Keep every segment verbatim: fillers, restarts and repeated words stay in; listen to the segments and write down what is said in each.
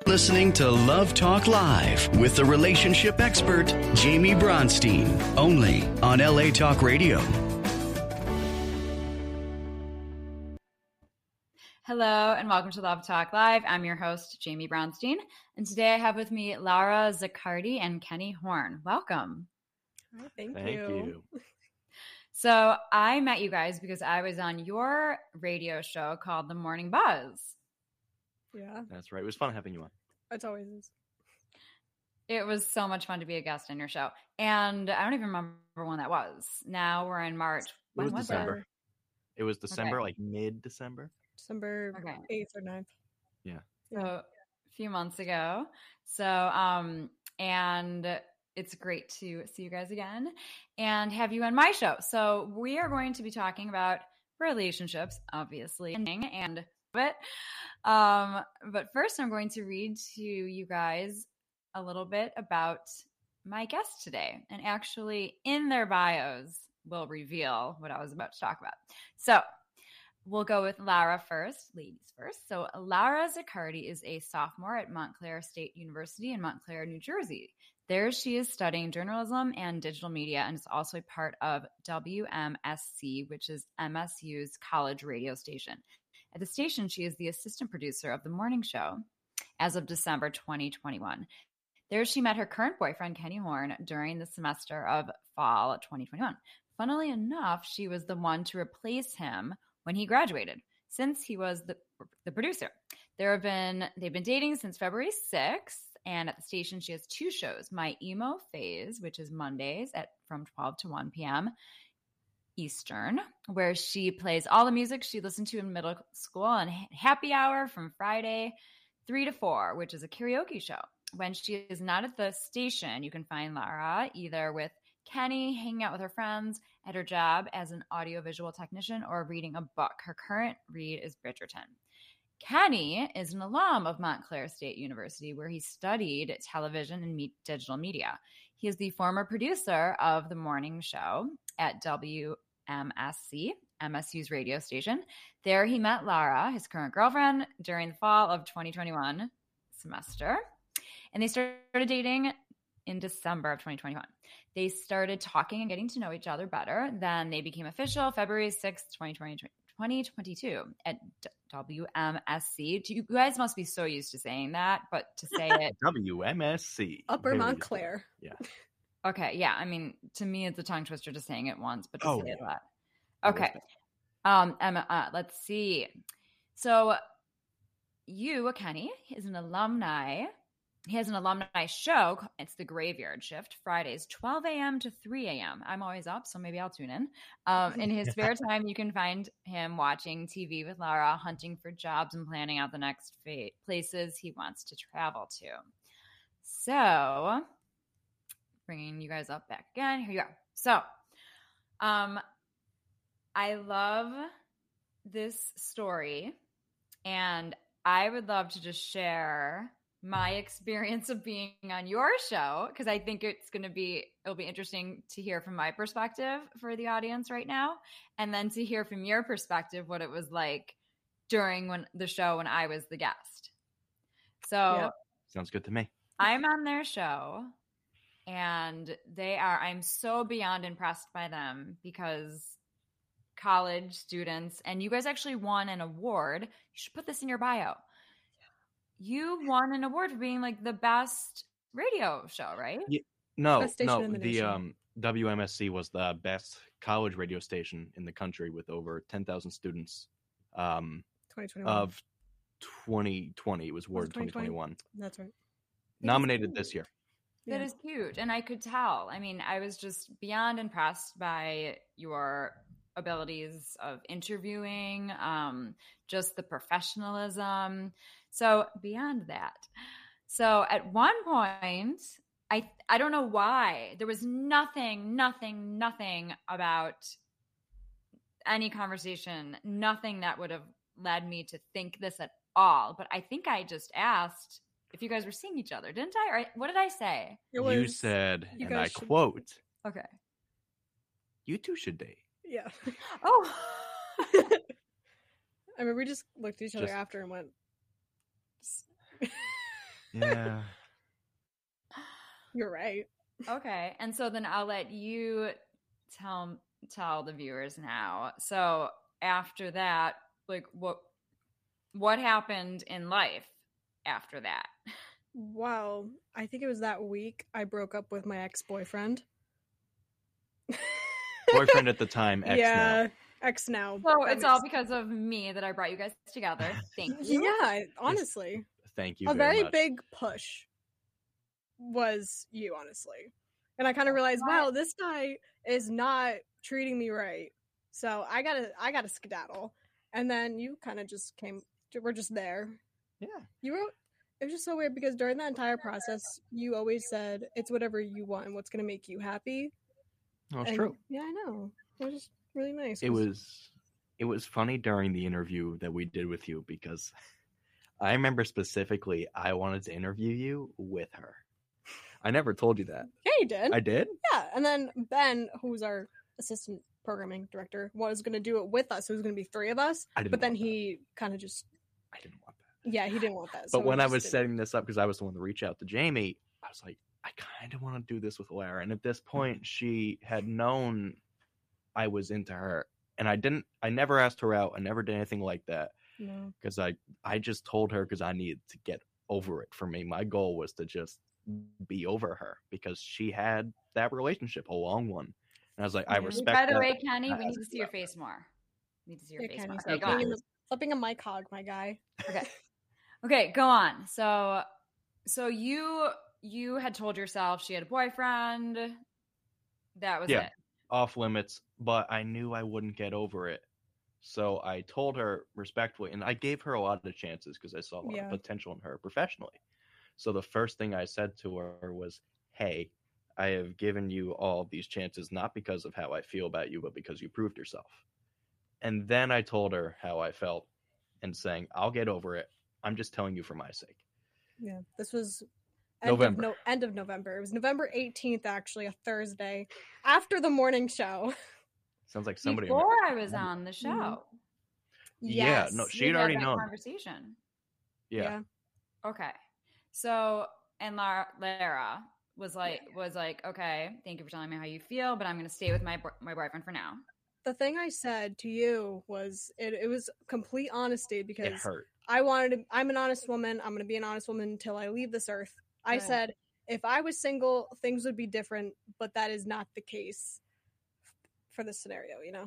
Listening to Love Talk Live with the relationship expert, Jamie Bronstein, only on L A Talk Radio. Hello and welcome to Love Talk Live. I'm your host, Jamie Bronstein, and today I have with me Laura Zaccardi and Kenny Horn. Welcome. Hi, thank, Thank you. you. So I met you guys because I was on your radio show called The Morning Buzz. Yeah, That's right. It was fun having you on. it's always is. It was so much fun to be a guest on your show. And I don't even remember when that was. Now we're in March. It When was was December. that? It was December, Okay. like mid-December. December Okay. eighth or ninth. Yeah. So a few months ago. So, um, and it's great to see you guys again and have you on my show. So we are going to be talking about relationships, obviously, and but, um, but first I'm going to read to you guys a little bit about my guest today, and actually in their bios will reveal what I was about to talk about. So we'll go with Laura first, ladies first. So Laura Zaccardi is a sophomore at Montclair State University in Montclair, New Jersey. There she is studying journalism and digital media and is also a part of W M S C, which is M S U's college radio station. At the station, she is the assistant producer of the morning show as of December twenty twenty-one. There she met her current boyfriend, Kenny Horn, during the semester of fall twenty twenty-one. Funnily enough, she was the one to replace him when he graduated, since he was the, the producer. There have been they've been dating since February sixth, and at the station she has two shows: My Emo Phase, which is Mondays at from twelve to one p.m. Eastern, where she plays all the music she listened to in middle school, and Happy Hour from Friday three to four, which is a karaoke show. When she is not at the station, you can find Laura either with Kenny, hanging out with her friends, at her job as an audiovisual technician, or reading a book. Her current read is Bridgerton. Kenny is an alum of Montclair State University, where he studied television and me- digital media. He is the former producer of the morning show at W M S C, M S U's radio station. There he met Laura, his current girlfriend, during the fall of twenty twenty-one semester, and they started dating in December of twenty twenty-one. They started talking and getting to know each other better. Then they became official February sixth, twenty twenty-two at W M S C. You guys must be so used to saying that, but to say it. W M S C. Upper Very Montclair. Yeah. Okay. Yeah. I mean, to me, it's a tongue twister just saying it once, but to Oh, say it yeah. a lot. Okay. Um, Emma, uh, let's see. So you, Kenny, is an alumni. He has an alumni show. It's The Graveyard Shift, Fridays, twelve a.m. to three a.m. I'm always up, so maybe I'll tune in. Um, in his spare time, you can find him watching T V with Laura, hunting for jobs and planning out the next fa- places he wants to travel to. So, bringing you guys up back again. Here you are. So, um, I love this story, and I would love to just share my experience of being on your show, because I think it's going to be, it'll be interesting to hear from my perspective for the audience right now, and then to hear from your perspective what it was like during when the show when I was the guest. So Yep. Sounds good to me. I'm on their show, and they are, I'm so beyond impressed by them, because college students, and you guys actually won an award. You should put this in your bio. You won an award for being like the best radio show, right? Yeah. No, Best station no. in the The, nation. um, W M S C was the best college radio station in the country with over ten thousand students um, twenty twenty-one. of twenty twenty. It was awarded twenty twenty? twenty twenty-one. That's right. Nominated this year. That Yeah. is huge. And I could tell. I mean, I was just beyond impressed by your abilities of interviewing, um, just the professionalism. So beyond that. So at one point, I I don't know why, there was nothing, nothing, nothing about any conversation, nothing that would have led me to think this at all. But I think I just asked if you guys were seeing each other, didn't I? Or what did I say? It You was- said, you and I guys should- quote, Okay. you two should date. Yeah. Oh. I mean, we just looked at each other Just- after and went. Yeah. You're right. Okay. And so then I'll let you tell tell the viewers now. So after that, like what what happened in life after that? Well, I think it was that week I broke up with my ex-boyfriend. Boyfriend at the time, ex yeah, now. ex now. So That it's all makes- because of me that I brought you guys together. Thank you. Yeah, honestly. Thank you A very, very much. big push was you, honestly. And I kind of realized, What? wow, this guy is not treating me right. So I gotta, I gotta skedaddle. And then you kind of just came. We're just there. Yeah. You wrote. It was just so weird because during that entire process, you always said it's whatever you want and what's gonna make you happy. Well, it's And- true. Yeah, I know. It was just really nice. It 'cause- was it was funny during the interview that we did with you because I remember specifically I wanted to interview you with her. I never told you that. Yeah, you did. I did? Yeah, and then Ben, who's our assistant programming director, was going to do it with us. It was going to be three of us, I didn't but then want that. he kind of just, I didn't want that. yeah, he didn't want that. But so when we I just was didn't. setting this up, because I was the one to reach out to Jamie, I was like, I kind of want to do this with Lara. And at this point, she had known I was into her. And I didn't, I never asked her out. I never did anything like that No. because I, I just told her because I needed to get over it. For me, my goal was to just be over her because she had that relationship, a long one. And I was like, I Yeah. respect By the that. way, Kenny, I we need asked to see your about face more. We need to see your Yeah, face Kenny, more. stop Okay, go being on. in the- stop being a mic hog, my guy. Okay. Okay, go on. So so you you had told yourself she had a boyfriend. That was Yeah. it. Off limits, but I knew I wouldn't get over it. So I told her respectfully, and I gave her a lot of chances because I saw a lot Yeah. of potential in her professionally. So the first thing I said to her was, hey, I have given you all of these chances, not because of how I feel about you, but because you proved yourself. And then I told her how I felt and saying, I'll get over it. I'm just telling you for my sake. Yeah, this was end November. Of no, end of November. It was November eighteenth, actually, a Thursday, after the morning show. Sounds like somebody. Before I was on the show. Mhm. Yeah, Yes. no, We she'd had already that known. conversation. Yeah. Okay. So and Lara, Lara was like was like, okay, thank you for telling me how you feel, but I'm going to stay with my bo- my boyfriend for now. The thing I said to you was it, it was complete honesty It because hurt. I wanted to, I'm an honest woman. I'm going to be an honest woman until I leave this earth. I Right. said, if I was single, things would be different, but that is not the case for this scenario, you know?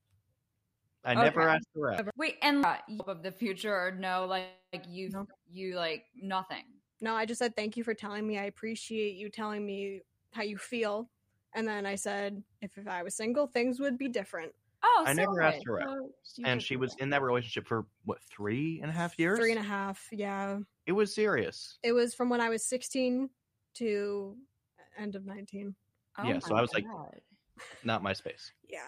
I never Okay. asked her out. Wait, and uh, you hope of the future or no, like, like you No. you like nothing. No, I just said, thank you for telling me. I appreciate you telling me how you feel. And then I said, if, if I was single, things would be different. Oh, I never so asked good. her out. So you And did she do was that. in that relationship for what, three and a half years? Three and a half. Yeah. It was serious. It was from when I was sixteen to end of nineteen. Oh Yeah, so my I was like- God. Not my space. Yeah.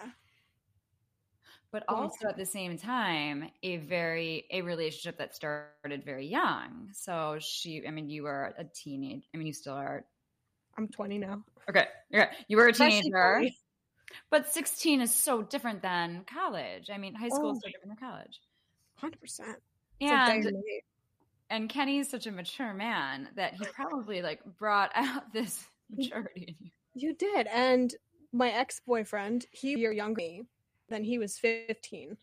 But Long also at the same time, a very a relationship that started very young. So she, I mean, you were a teenage. I mean, you still are. I'm twenty now. Okay, okay. You were a Freshly teenager, twenty. but sixteen is so different than college. I mean, high school Oh is so different than college. one hundred percent. It's like day And and night. and Kenny's such a mature man that he probably like brought out this maturity in you. You did. And my ex-boyfriend, he year younger than me, then he was fifteen.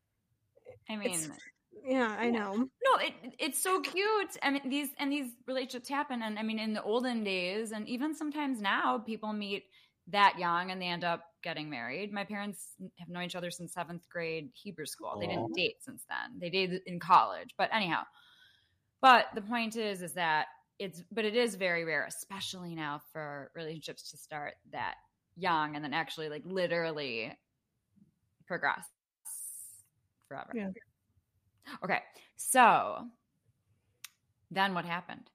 I mean, It's- Yeah, I know. no, it it's so cute. I mean, these and these relationships happen, and I mean, in the olden days, and even sometimes now, people meet that young and they end up getting married. My parents have known each other since seventh grade Hebrew school. They Aw. didn't date since then. They dated in college, but anyhow. But the point is, is that it's but it is very rare, especially now, for relationships to start that young and then actually like literally progress forever. Yeah. Okay, so then what happened?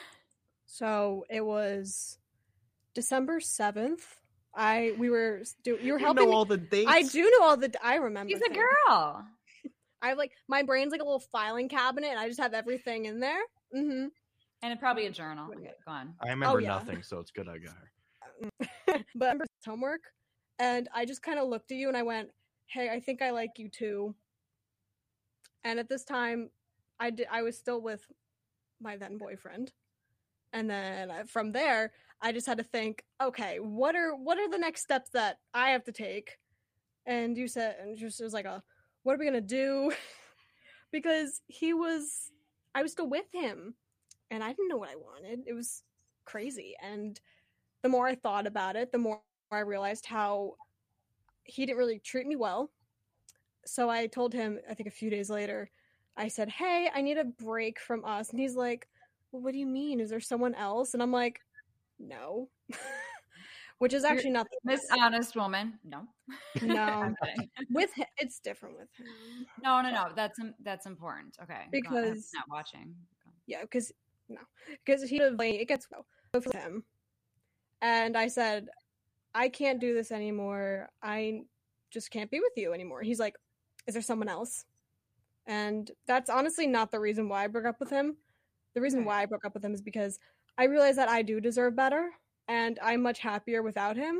So it was December seventh. I we were do you were You helping know me. all the dates. I do know all the I remember. She's a things. girl. I have like my brain's like a little filing cabinet and I just have everything in there. Mm-hmm. And probably a journal. Okay, go on. I remember Oh, yeah. nothing, so it's good I got her. But I remember homework and I just kind of looked at you and I went, "Hey, I think I like you too." And at this time, I did. I was still with my then boyfriend, And then uh, from there, I just had to think, okay, what are what are the next steps that I have to take? And you said, and just was like, a, what are we gonna do? Because he was, I was still with him, and I didn't know what I wanted. It was crazy. And the more I thought about it, the more I realized how he didn't really treat me well. So I told him, I think a few days later, I said, hey, I need a break from us. And he's like, well, what do you mean? Is there someone else? And I'm like, no. Which is actually You're not the this honest woman. No. No. I'm kidding. With him, it's different with him. No, no, no. That's that's important. Okay. Go on. I'm Because- not watching. Yeah, because no, because he it gets well for him, and I said, I can't do this anymore. I just can't be with you anymore. He's like, is there someone else? And that's honestly not the reason why I broke up with him. The reason Right. why I broke up with him is because I realized that I do deserve better, and I'm much happier without him.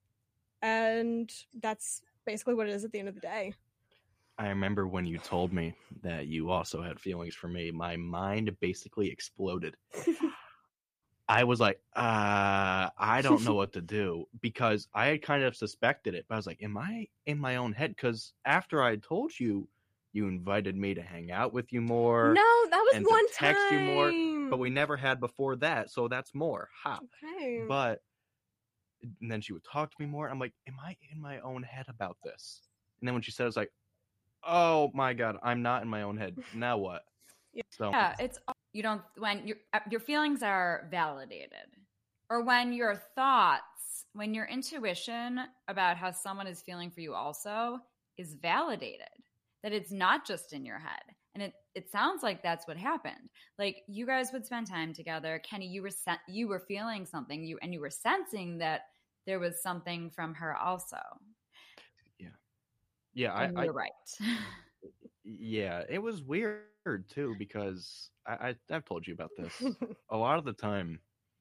And that's basically what it is at the end of the day. I remember when you told me that you also had feelings for me, my mind basically exploded. I was like, uh, I don't know what to do, because I had kind of suspected it, but I was like, am I in my own head? Because after I told you, you invited me to hang out with you more, No, that was and to one text you more, time. but we never had before that, so that's more. Ha. Okay. But and then she would talk to me more. I'm like, am I in my own head about this? And then when she said, it, I was like, oh my god, I'm not in my own head. Now what? Yeah. So Yeah, it's you don't when your your feelings are validated, or when your thoughts, when your intuition about how someone is feeling for you also is validated, that it's not just in your head. And it it sounds like that's what happened. Like, you guys would spend time together. Kenny, you were sen- you were feeling something, you and you were sensing that there was something from her also. yeah, I, And I you're right. yeah, it was weird too, because I, I I've told you about this. A lot of the time,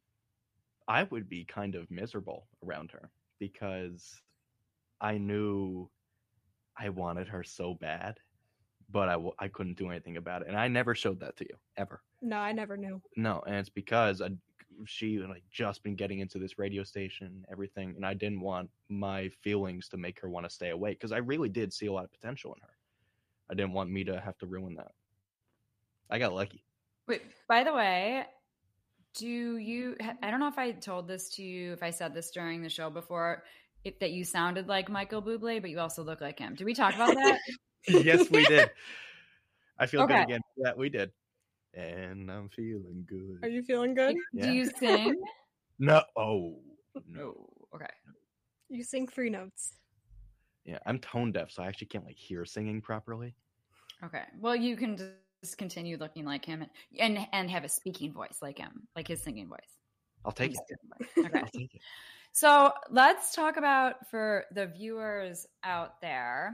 I would be kind of miserable around her because I knew I wanted her so bad, but I, w- I couldn't do anything about it. And I never showed that to you, ever. No, I never knew. No, and it's because I, she had like just been getting into this radio station, everything, and I didn't want my feelings to make her want to stay away, because I really did see a lot of potential in her. I didn't want me to have to ruin that. I got lucky. Wait, by the way, do you, I don't know if I told this to you, if I said this during the show before, if, that you sounded like Michael Bublé, but you also look like him. Did we talk about that? Yes, we did. I feel Okay. good again. Yeah, we did. And I'm feeling good. Are you feeling good? Yeah. Do you sing? No. Oh, no. No. Okay. You sing three notes. Yeah, I'm tone deaf, so I actually can't like hear singing properly. Okay. Well, you can just continue looking like him and and, and have a speaking voice like him, like his singing voice. I'll take His it. speaking voice. Okay. I'll take it. So let's talk about, for the viewers out there,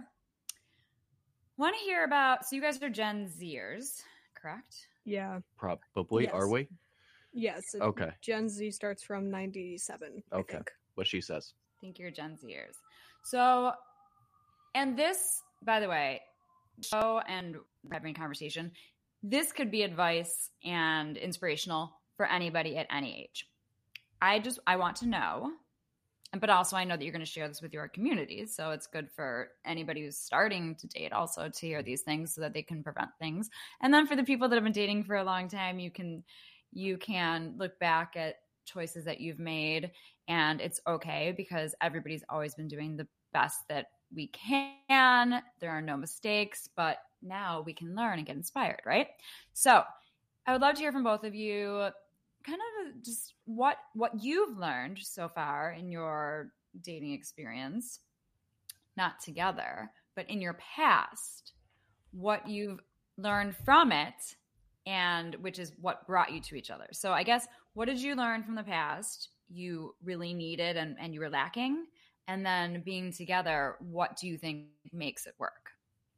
want to hear about, so you guys are Gen Zers, correct? Yeah. Probably. Yes. Are we? Yes. it- Okay. Gen Z starts from ninety-seven. I Okay. think. What she says. I think you're Gen Zers. So, and this, by the way, show and having a conversation, this could be advice and inspirational for anybody at any age. I just, I want to know, but also I know that you're going to share this with your communities. So it's good for anybody who's starting to date also to hear these things so that they can prevent things. And then for the people that have been dating for a long time, you can, you can look back at choices that you've made, and it's okay, because everybody's always been doing the best that we can. There are no mistakes, but now we can learn and get inspired, right? So I would love to hear from both of you, kind of just what what you've learned so far in your dating experience, not together, but in your past, what you've learned from it, and which is what brought you to each other. So I guess, what did you learn from the past you really needed and, and you were lacking? And then being together, what do you think makes it work?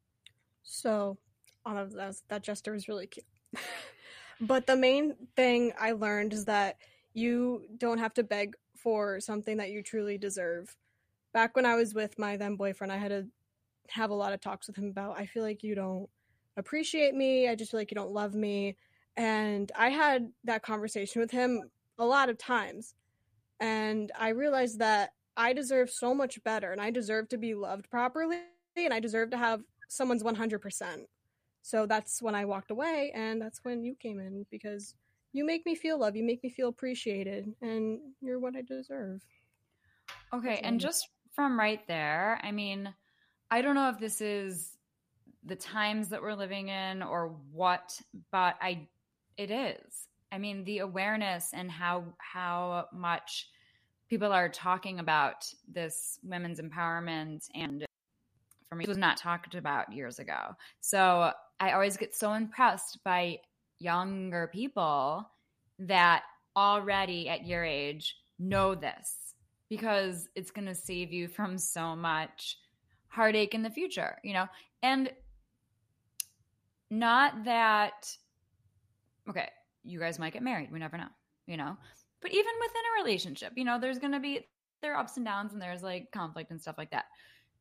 So, all of that, that jester was really cute. But the main thing I learned is that you don't have to beg for something that you truly deserve. Back when I was with my then boyfriend, I had to have a lot of talks with him about, I feel like you don't appreciate me. I just feel like you don't love me. And I had that conversation with him a lot of times. And I realized that I deserve so much better, and I deserve to be loved properly, and I deserve to have someone's one hundred percent. So that's when I walked away, and that's when you came in, because you make me feel loved, you make me feel appreciated, and you're what I deserve. Okay, and just from right there, I mean, I don't know if this is the times that we're living in or what, but I it is. I mean, the awareness and how how much people are talking about this women's empowerment, and for me, it was not talked about years ago. So I always get so impressed by younger people that already at your age know this, because it's going to save you from so much heartache in the future, you know? And not that, okay, you guys might get married. We never know, you know? But even within a relationship, you know, there's going to be, there are ups and downs, and there's like conflict and stuff like that.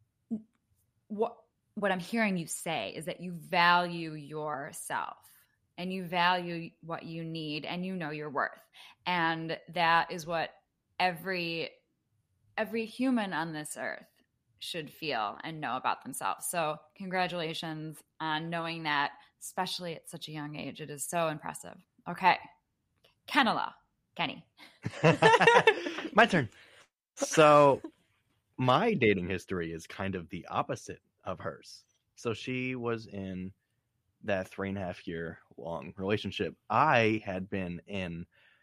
What, what I'm hearing you say is that you value yourself, and you value what you need, and you know your worth. And that is what every every human on this earth should feel and know about themselves. So congratulations on knowing that, especially at such a young age. It is so impressive. Okay. Kenela. Kenny. My turn. So my dating history is kind of the opposite of hers. So she was in that three and a half year long relationship. I had been in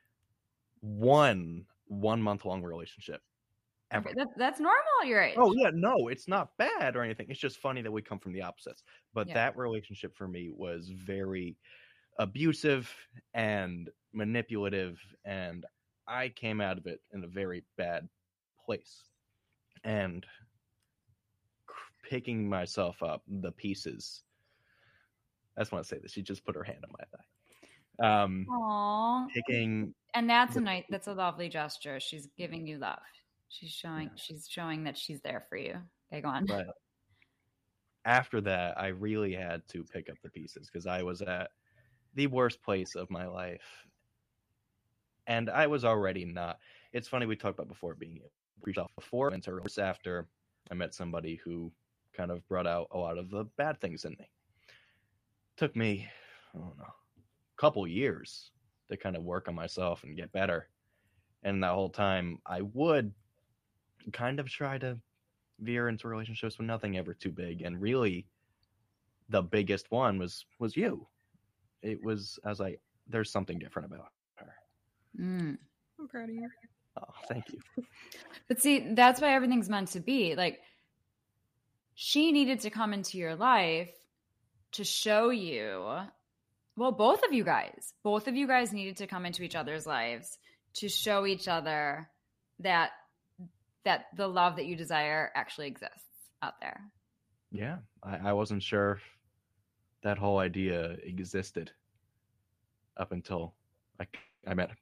one one month long relationship. Ever. Okay, that, that's normal at your age. Oh yeah, no, it's not bad or anything. It's just funny that we come from the opposites. But Yeah. that relationship for me was very abusive and manipulative, and I came out of it in a very bad place. And picking myself up the pieces. I just want to say this. She just put her hand on my thigh. Um, Aww. picking, And that's a nice, that's a lovely gesture. She's giving you love. She's showing, she's showing that she's there for you. Okay, go on. but after that, I really had to pick up the pieces, because I was at the worst place of my life, and I was already not. It's funny, we talked about before being able before and after I met somebody who kind of brought out a lot of the bad things in me. Took me, I don't know, a couple years to kind of work on myself and get better. And that whole time, I would kind of try to veer into relationships, but nothing ever too big. And really, the biggest one was was you. It was, I was like, there's something different about her. Mm. I'm proud of you. Oh, thank you. But see, that's why everything's meant to be. Like, she needed to come into your life to show you, well, both of you guys, both of you guys needed to come into each other's lives to show each other that that the love that you desire actually exists out there. Yeah, I, I wasn't sure if that whole idea existed up until I, I met him.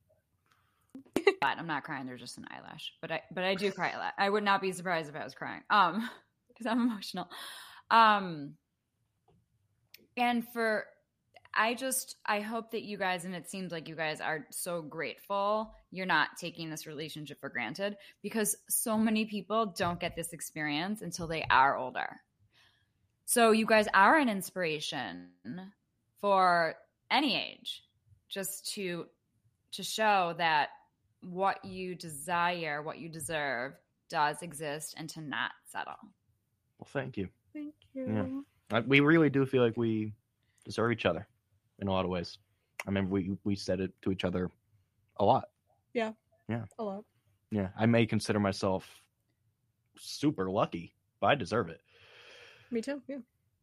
But I'm not crying. There's just an eyelash. But I but I do cry a lot. I would not be surprised if I was crying. Um, because I'm emotional. Um, and for I just I hope that you guys, and it seems like you guys are so grateful you're not taking this relationship for granted, because so many people don't get this experience until they are older. So you guys are an inspiration for any age, just to to show that what you desire, what you deserve, does exist, and to not settle. Well, thank you. Thank you. Yeah. I, we really do feel like we deserve each other in a lot of ways. I remember we we said it to each other a lot. Yeah. Yeah. A lot. Yeah. I may consider myself super lucky, but I deserve it. Me too. Yeah.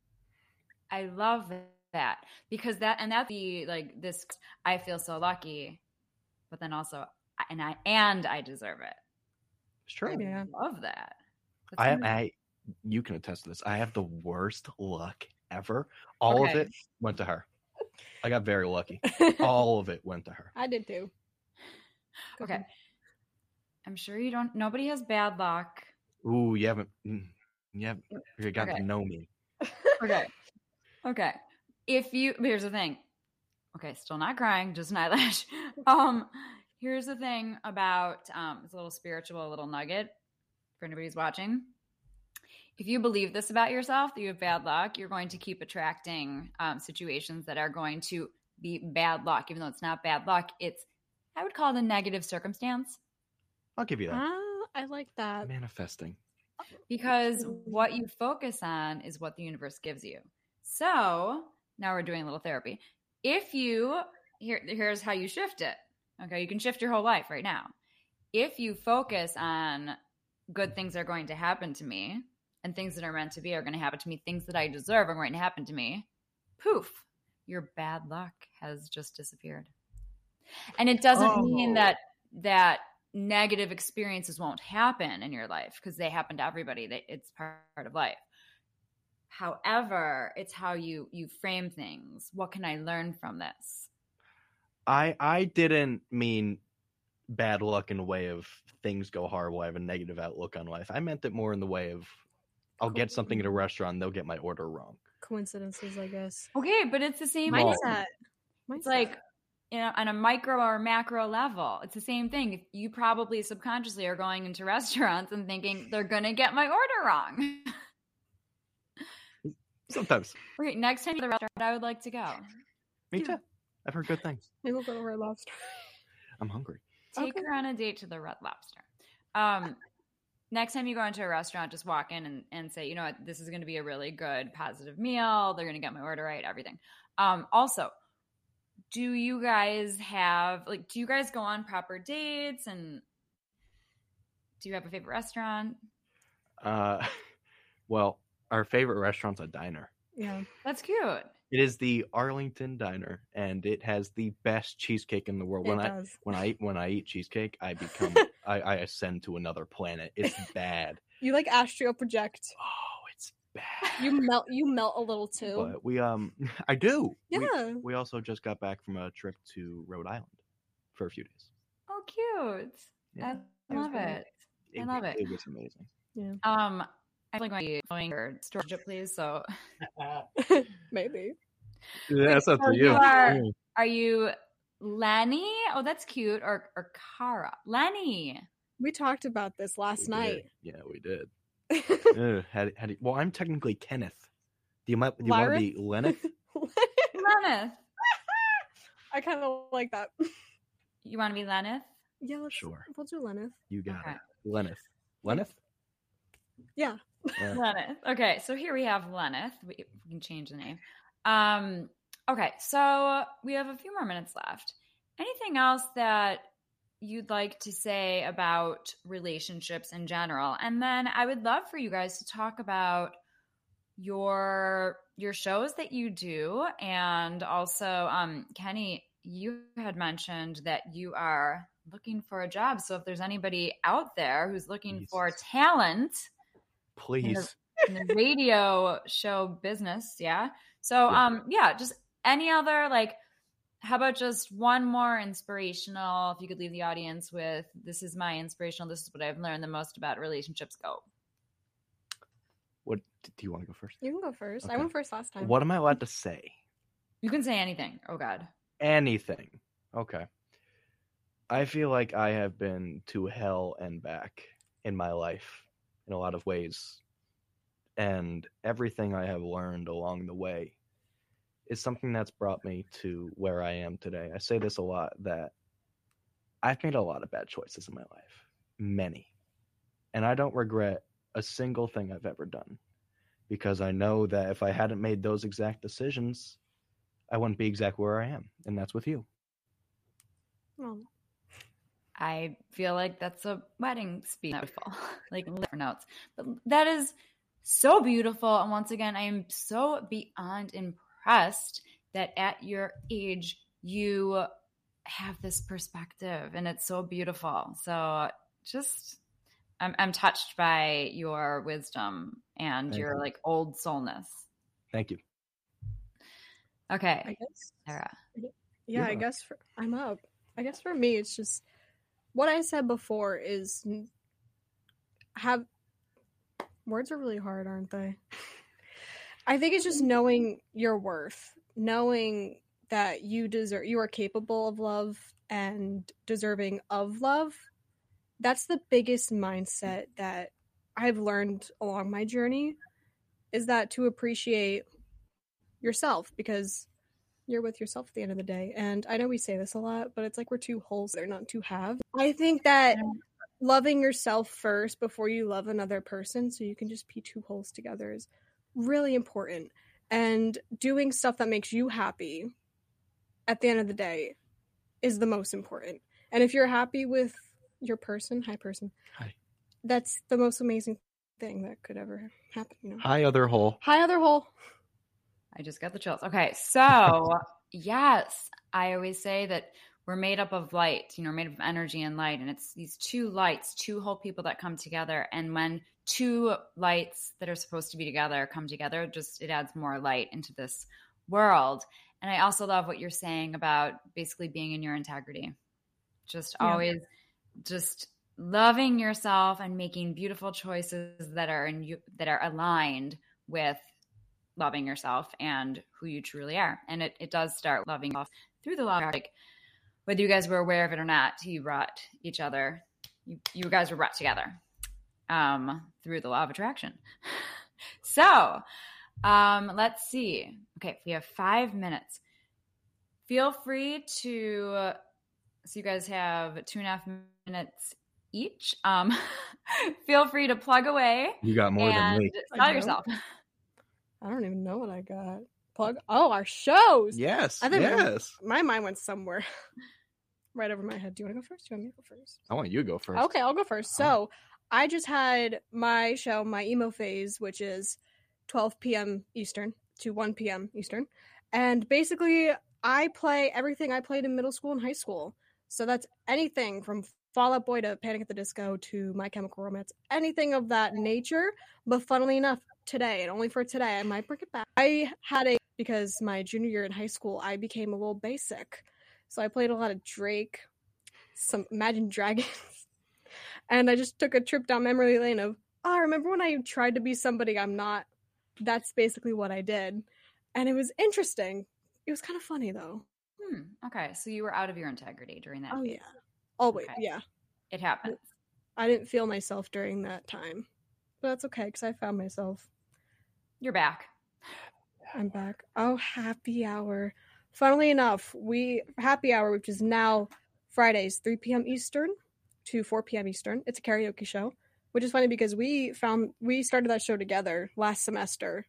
I love that, because that, and that'd be like this, I feel so lucky, but then also, and I, and I deserve it. It's true. Yeah. I love that. That's I, amazing. I, you can attest to this. I have the worst luck ever. All Okay. of it went to her. I got very lucky. All of it went to her. I did too. Okay. I'm sure you don't, nobody has bad luck. Ooh, you haven't, mm, you haven't, you got Okay. to know me. Okay. Okay. If you, here's the thing. Okay, still not crying, just an eyelash. Um, here's the thing about um, it's a little spiritual, a little nugget for anybody who's watching. If you believe this about yourself, that you have bad luck, you're going to keep attracting um, situations that are going to be bad luck, even though it's not bad luck. It's, I would call it a negative circumstance. I'll give you that. Ah, I like that. Manifesting. Because what you focus on is what the universe gives you. So now we're doing a little therapy. If you, here, here's how you shift it. Okay, you can shift your whole life right now. If you focus on good things are going to happen to me, and things that are meant to be are going to happen to me, things that I deserve are going to happen to me, poof, your bad luck has just disappeared. And it doesn't Oh. mean that that negative experiences won't happen in your life, because they happen to everybody. They, it's part of life. However, it's how you you frame things. What can I learn from this? I I didn't mean bad luck in a way of things go horrible. I have a negative outlook on life. I meant it more in the way of I'll get something at a restaurant, they'll get my order wrong. Coincidences, I guess. Okay, but it's the same Well, thing. Mindset. It's Mindset. like, you know, on a micro or macro level, it's the same thing. You probably subconsciously are going into restaurants and thinking they're going to get my order wrong. Sometimes. Okay, next time you go to the restaurant, I would like to go. Me Yeah. too. I've heard good things. Maybe we'll go to Red Lobster. I'm hungry. Take Okay. her on a date to the Red Lobster. Um, next time you go into a restaurant, just walk in and, and say, you know what, this is going to be a really good, positive meal. They're going to get my order right, everything. Um, also, do you guys have, like, do you guys go on proper dates? And do you have a favorite restaurant? Uh, well, our favorite restaurant's a diner. Yeah. That's cute. It is the Arlington Diner, and it has the best cheesecake in the world. It When I does. when I when I eat cheesecake, I become I, I ascend to another planet. It's bad. You like astral project. Oh, it's bad. You melt. You melt a little too. But we um, I do. We- Yeah. We, also just got back from a trip to Rhode Island for a few days. Oh, cute. Yeah. I love really it. I love it. It was amazing. Um, I'm like going to going your storage it, please. So, Maybe. Yeah, that's up so to you you. are, are you Lenny? Oh, that's cute. Or or Cara? Lenny. We talked about this last We night. did. Yeah, we did. Ugh, how do- how do- well, I'm technically Kenneth. Do you, might, do you want to Lyra? be Lenneth? Lenneth. I kind of like that. You want to be Lenneth? Yeah, let's, Sure. we'll do Lenneth. You got Okay. it. Lenneth. Lenneth? Yeah. Yeah. Lenneth. Okay, so here we have Lenneth. We, we can change the name. Um, okay, so we have a few more minutes left. Anything else that you'd like to say about relationships in general? And then I would love for you guys to talk about your your shows that you do, and also um, Kenny, you had mentioned that you are looking for a job. So if there's anybody out there who's looking for Jesus. talent Please. in the radio show business, yeah. So Yeah. um yeah, just any other, like, how about just one more inspirational, if you could leave the audience with, this is my inspirational, this is what I've learned the most about relationships, go. What do you want to go first? You can go first. I Okay. went first last time. What am I allowed to say? You can say anything. Oh God. Anything. Okay. I feel like I have been to hell and back in my life in a lot of ways. And everything I have learned along the way is something that's brought me to where I am today. I say this a lot, that I've made a lot of bad choices in my life. Many. And I don't regret a single thing I've ever done. Because I know that if I hadn't made those exact decisions, I wouldn't be exactly where I am. And that's with you. Oh, I feel like that's a wedding speech, like for notes. But that is so beautiful. And once again, I am so beyond impressed that at your age, you have this perspective, and it's so beautiful. So just, I'm, I'm touched by your wisdom and Thank your you. like old soulness. Thank you. Okay, I guess. Sarah. Yeah, I Yeah. guess for, I'm up. I guess for me, it's just what I said before is n- have words are really hard, aren't they? I think it's just knowing your worth, knowing that you deserve, you are capable of love and deserving of love. That's the biggest mindset that I've learned along my journey, is that to appreciate yourself, because you're with yourself at the end of the day. And I know we say this a lot, but it's like we're two wholes, they're not two halves. I think that loving yourself first before you love another person, so you can just be two wholes together, is really important. And doing stuff that makes you happy at the end of the day is the most important. And if you're happy with your person, hi person, Hi. That's the most amazing thing that could ever happen. You know? Hi, other hole. Hi, other hole. I just got the chills. Okay, so yes, I always say that we're made up of light, you know, made up of energy and light. And it's these two lights, two whole people that come together. And when two lights that are supposed to be together come together, just it adds more light into this world. And I also love what you're saying about basically being in your integrity. Just Yeah. always just loving yourself and making beautiful choices that are in you, that are aligned with loving yourself and who you truly are. And it, it does start loving yourself through the law of, like, whether you guys were aware of it or not, you brought each other, you, you guys were brought together um, through the law of attraction. So um, let's see. Okay, we have five minutes. Feel free to, so you guys have two and a half minutes each. Um, feel free to plug away. You got more and than me. sell I yourself. I don't even know what I got. Plug. Oh, our shows. Yes. I think yes. My mind went somewhere right over my head. Do you want to go first? Do you want me to go first? I want you to go first. Okay, I'll go first. So I just had my show, my emo phase, which is twelve p.m. Eastern to one p.m. Eastern. And basically, I play everything I played in middle school and high school. So that's anything from Fall Out Boy to Panic at the Disco to My Chemical Romance, anything of that nature. But funnily enough, today, and only for today, I might bring it back. I had a, because my junior year in high school, I became a little basic. So I played a lot of Drake, some Imagine Dragons. And I just took a trip down memory lane of, oh, I remember when I tried to be somebody I'm not. That's basically what I did. And it was interesting. It was kind of funny, though. Hmm. Okay, so you were out of your integrity during that. Oh, phase. yeah. Always, Okay. yeah. It happens. I didn't feel myself during that time. But that's okay, because I found myself. You're back. I'm back. Oh, happy hour. Funnily enough, we happy hour, which is now Fridays, three p.m. Eastern to four p.m. Eastern. It's a karaoke show, which is funny because we found we started that show together last semester.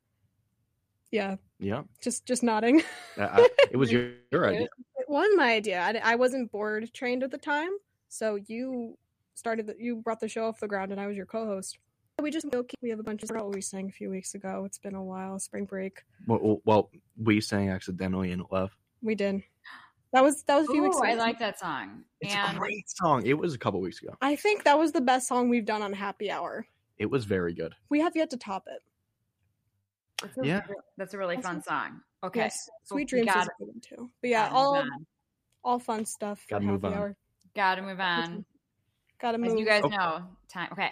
Yeah, Yeah. just just nodding. I, I, it was your, your idea. It was my idea. I, I wasn't board trained at the time, so you started. The, you brought the show off the ground, and I was your co-host. We just we have a bunch of what we sang a few weeks ago. It's been a while. Spring break. Well, well, we sang accidentally in love. We did. That was that was a few Ooh, weeks ago. I like that song. It's and a great song. It was a couple weeks ago. I think that was the best song we've done on Happy Hour. It was very good. We have yet to top it. that's a, Yeah. that's a really fun song. Okay. Yes, So Sweet we Dreams is gotta- a good one too. But yeah, gotta move all on. all fun stuff for Gotta Happy move on. Hour. Gotta move on. Gotta As move you guys Oh. know, time. Okay.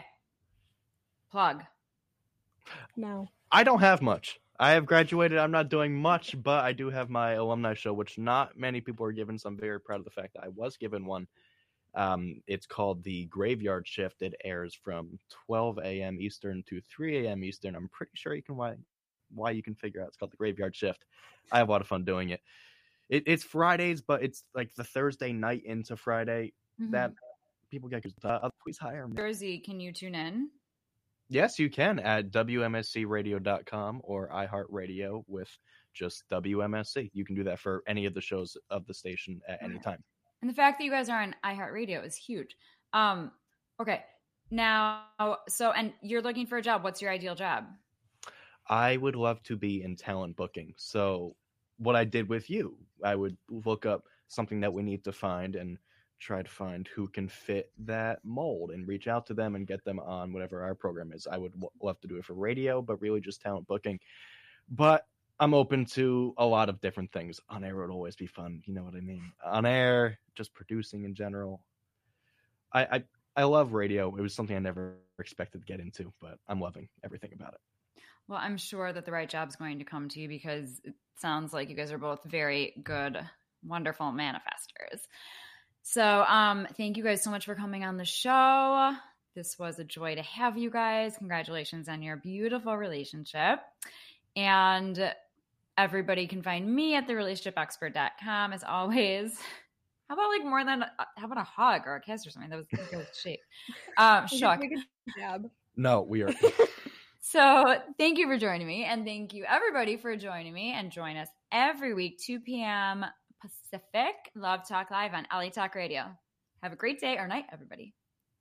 Plug. now. I don't have much. I have graduated. I'm not doing much, but I do have my alumni show, which not many people are given. So I'm very proud of the fact that I was given one. Um, it's called the Graveyard Shift. It airs from twelve a.m. Eastern to three a.m. Eastern. I'm pretty sure you can why why you can figure out. It's called the Graveyard Shift. I have a lot of fun doing it. it it's Fridays, but it's like the Thursday night into Friday that people get. Uh, please hire me. Jersey, can you tune in? Yes, you can at W M S C radio dot com or iHeartRadio with just W M S C. You can do that for any of the shows of the station at any time. And the fact that you guys are on iHeartRadio is huge. Um, okay. Now, so, and you're looking for a job. What's your ideal job? I would love to be in talent booking. So what I did with you, I would look up something that we need to find and try to find who can fit that mold and reach out to them and get them on whatever our program is. I would w- love to do it for radio, but really just talent booking. But I'm open to a lot of different things. On air would always be fun. You know what I mean? On air, just producing in general. I, I, I love radio. It was something I never expected to get into, but I'm loving everything about it. Well, I'm sure that the right job's going to come to you because it sounds like you guys are both very good, wonderful manifestors. So um, thank you guys so much for coming on the show. This was a joy to have you guys. Congratulations on your beautiful relationship. And everybody can find me at the relationship expert dot com as always. How about like more than, how about a hug or a kiss or something? That was a good shape. Um, Shook. No, we are. So thank you for joining me. And thank you everybody for joining me. And join us every week, two p.m. Pacific, Love Talk Live on L A Talk Radio. Have a great day or night, everybody.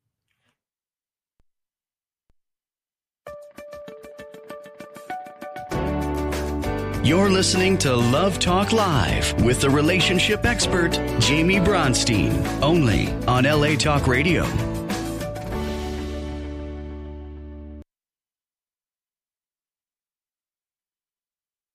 You're listening to Love Talk Live with the relationship expert, Jamie Bronstein, only on L A Talk Radio.